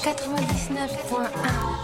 99.1.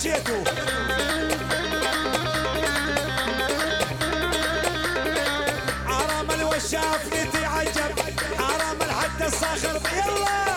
جيتوا حرام الوشاف نتعجب حرام الحد الصاخر يلا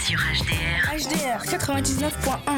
sur HDR. HDR 99.1.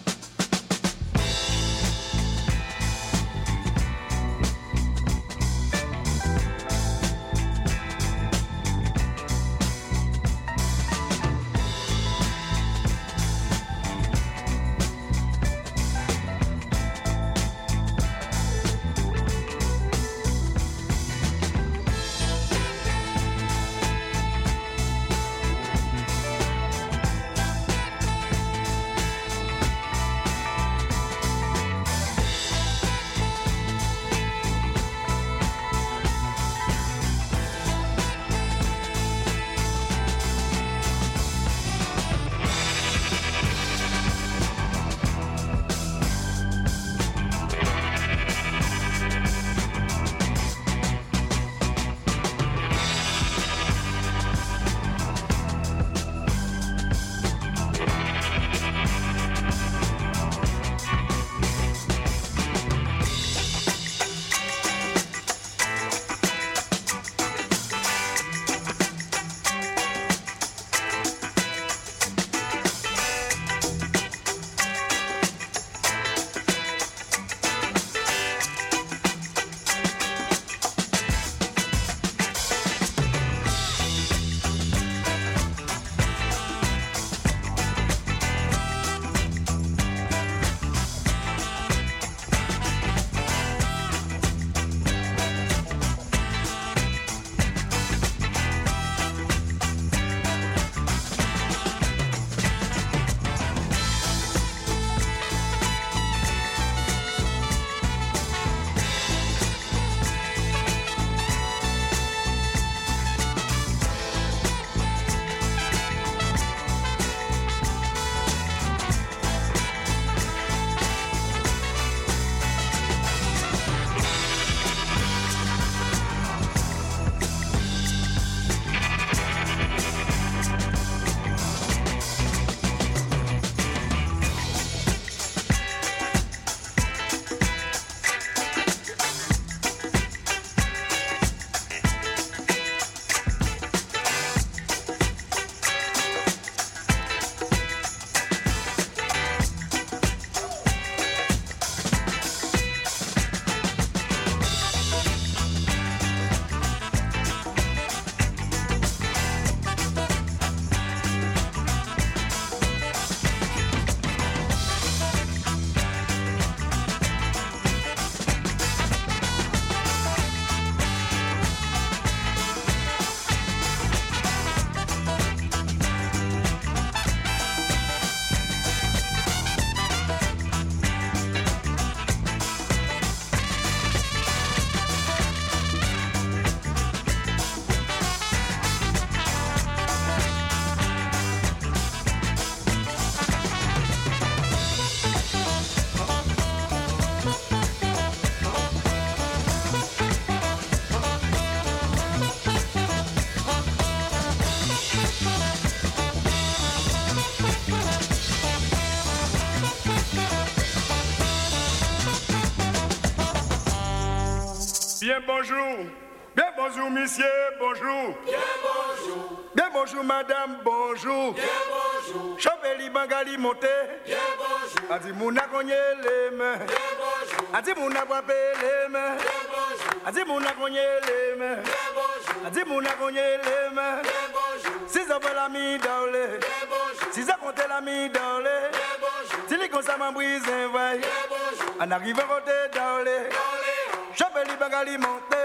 Bien bonjour. Bien bonjour, monsieur, bonjour. Bien bonjour. Bien bonjour, madame, bonjour. Bien bonjour. Chopeli Bangali monté. Bien bonjour. Adi mouna konye les mains. Bien bonjour. Adi mouna wape les mains. Bien bonjour. Adi mouna konye les mains. Bien bonjour. Adi mouna konye les mains. Bien bonjour. Si ça veut la mi daule. Bien bonjour. Si ça compte la mi daule. Bien bonjour. Si les ça m'a brise un vaille. Bien bonjour. En arrivant côté daule. Chopeli Bangali monté.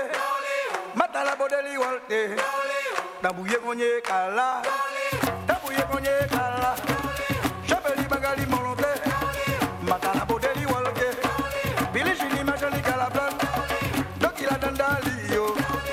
Matala bodeli walte. Dabouye konye kala. Dabouye konye kala. Chapeli Bangali monte. Matala bodeli walte. Billy Jini machali kala plan. Donc il a dandali yo.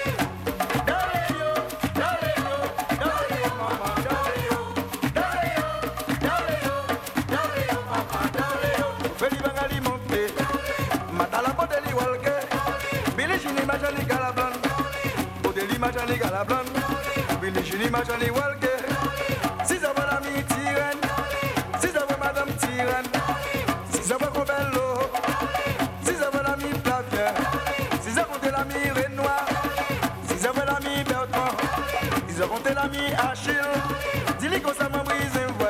Dale yo, dale yo, dale yo mama, dale yo. Dale yo, dale yo, dale yo mama, dale yo. Chapeli Bangali monte. Matala bodeli walte. Billy Jini machali kala plan. Bodeli machali kala plan. Billy Jini machali walte. Si ça va la mi tyran, si ça va madame tyran, si ça va Cobello, si ça va la mi Flavien, si ça compte la mi Renoir, si ça va la mi Bertrand, si ça compte la mi Achille, dis-lui qu'on ça m'a brisé.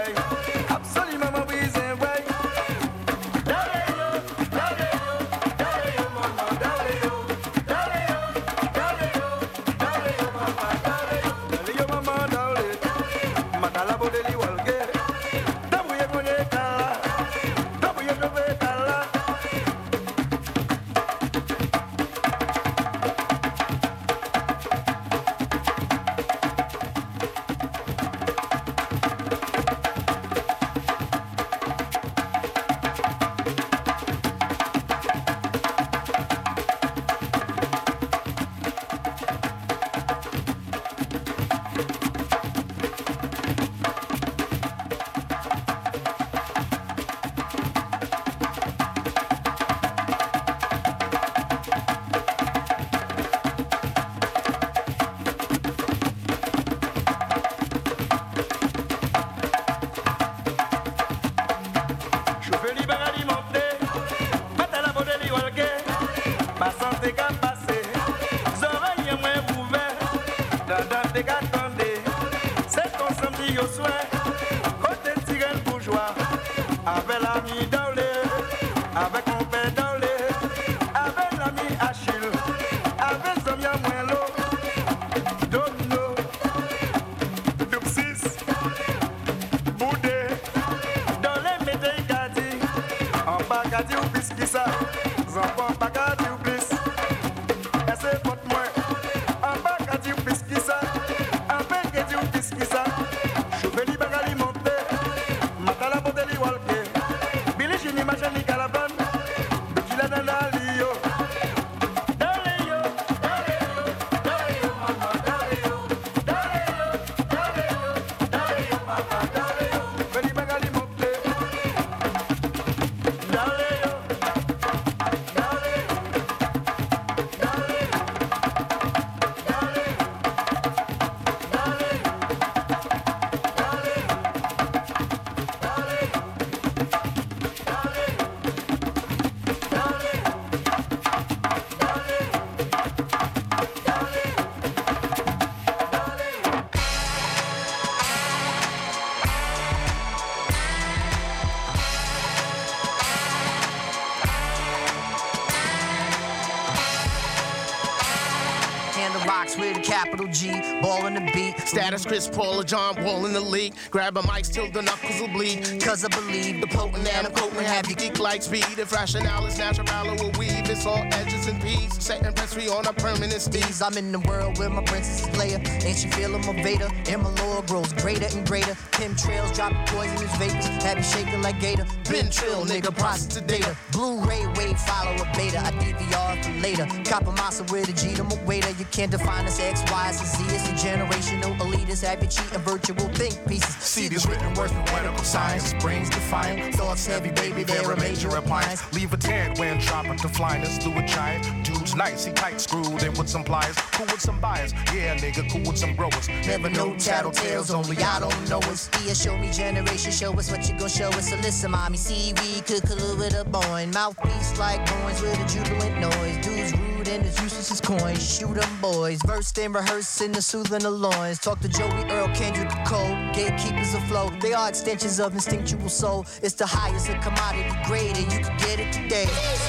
Chobeli bagali monte, Matala bodeli walke, Passante ka passe, Zoreille moins ouvert, Dandan te ka tende, c'est ton samedi au soir, côté tigre bourgeois, avec l'ami Daulé, avec mon père Daulé, avec l'ami Achille, avec Zomia Moello, Domino, Dupsis, Boudé, dans les médailles Kadi, en bas Kadi ou Biskissa, Zampon pas Kadi ou Bis, et c'est votre moi, en bas Kadi ou Biskissa, en bas Kadi ou Biskissa, Chouveli Bagali monté, Matala Bodeli Walke, Billy Jimmy Machani Calaban, Bikila Nandalio. Rocks with a capital G, ball in the beat. Status Chris Paul or John Wall in the league. Grab a mic till the knuckles will bleed. Cause I believe The potent and I'm potent have you geek like speed. If rationale is natural, will weave. It's all edges and peas. Setting press free on a permanent steez. I'm in the world where my princess is Leia. Ain't she feeling my Vader? And my lore grows greater and greater. Chemtrails dropping poisonous vapors. Have you shaking like Gator? Been trill, nigga, process the data. Blu-ray wave, follow a beta. I DVR for later. Copper massa with a G to my waiter. You can't define us X, Y, and Z. It's a generational elitist. Have you cheating virtual think pieces. See these written words with medical science. Brains defiant. Thoughts heavy, baby, they're a major appliance. Leave a tad when dropping to flyness through a giant. Dude's nice, he tight screwed in with some pliers. Cool with some buyers. Yeah, nigga, cool with some growers. Never know tattletales, only I don't know us. Yeah, show me generation, show us what you gon' show us. So listen, mommy, CV, could collude with a boy. Mouthpiece like coins with a jubilant noise. Dudes rude and as useless as coins. Shoot 'em boys, versed and rehearsed in the soothing the loins. Talk to Joey, Earl, Kendrick, Cole. Gatekeepers afloat, they are extensions of instinctual soul. It's the highest of commodity grade, and you can get it today.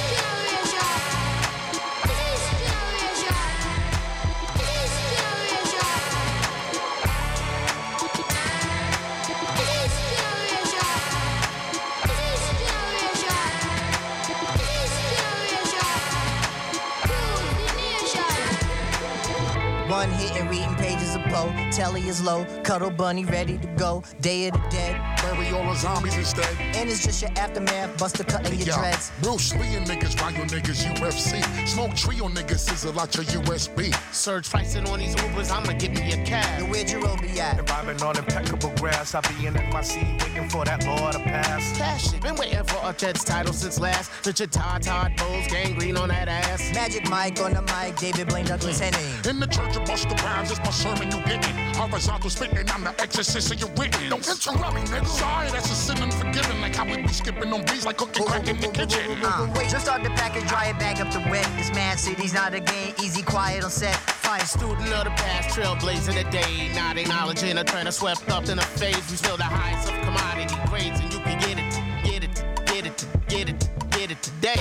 One hit and reading pages of Poe. Telly is low, cuddle bunny ready to go. Day of the dead. Bury all the zombies instead. And it's just your aftermath, buster cutting your dreads. Bruce Lee and niggas, Ryan niggas, UFC. Smoke trio niggas, sizzle out your USB. Surge pricing on these Ubers, I'ma give me a cab. Yo, where'd your Roby at? Vibing on impeccable grass, I be in NYC waiting for that law to pass. Cash it, been waiting for a Jets title since last. Richard Todd Bowles, gangrene on that ass. Magic Mike on the mic, David Blaine Douglas Henning. In the church of Busta Rhymes, it's my sermon you getting. Horizontal spitting, I'm the exorcist of your written. Don't interrupt me, nigga. Sorry, that's a sin unforgiven. Like how we be skipping on beats like cooking crack in the kitchen. Wait, just start the package, dry it, bag up the wet. This mad city's not a game, easy, quiet on set. Fine student of the past, trailblazing the day. Not acknowledging a trend swept up in a phase. We still the highest of commodity grades, and you can get it today.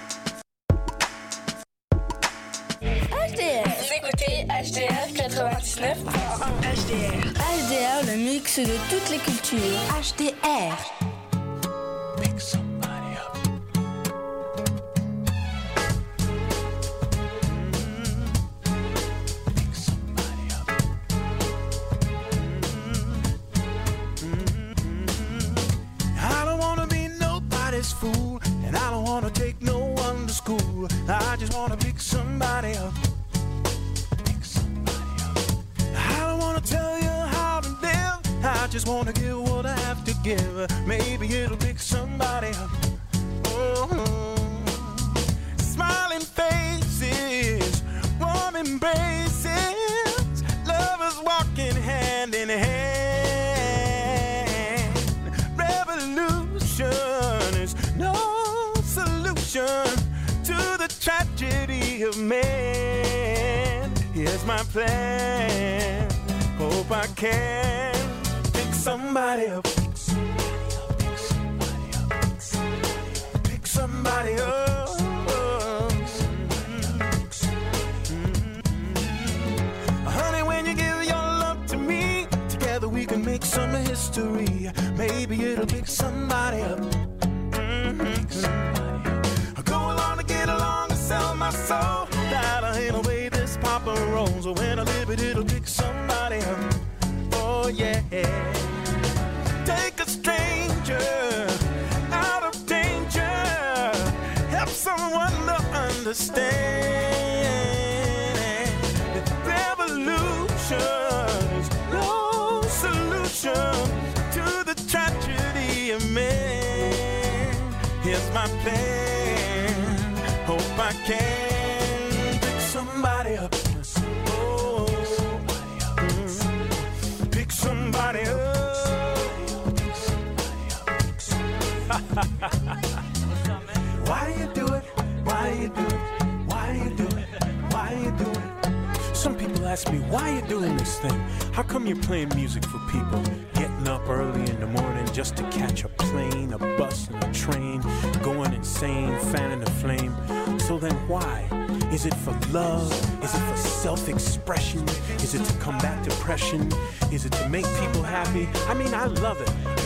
HDF 96.9. HDR. HDR, le mix de toutes les cultures. HDR. Pick somebody up. Pick somebody up. I don't wanna be nobody's fool, and I don't wanna take no one to school. I just wanna pick somebody up. Tell you how to live. I just wanna give what I have to give. Maybe it'll pick somebody up. Oh, smiling faces, warm embraces, lovers walking hand in hand. Revolution is no solution to the tragedy of man. Here's my plan. Hope I can pick somebody up. Pick somebody up. Pick somebody up. Honey, when you give your love to me, together we can make some history. Maybe it'll pick somebody up. Go along to get along and sell my soul. That'll ain't away this Papa rolls. When I live it, it'll pick somebody up. Oh yeah. Take a stranger out of danger. Help someone to understand. Revolution is no solution to the tragedy of man. Here's my plan. Hope I can pick somebody up. Oh, pick somebody up. Why do you do it? Why do you do it? Why do you do it? Why do you do it? Some people ask me, why are you doing this thing? How come you're playing music for people? Getting up early in the morning just to catch a plane, a bus, and a train, going insane, fanning the flame. So then why? Is it for love? Is it for self-expression? Is it to combat depression? Is it to make people happy? I mean, I love it.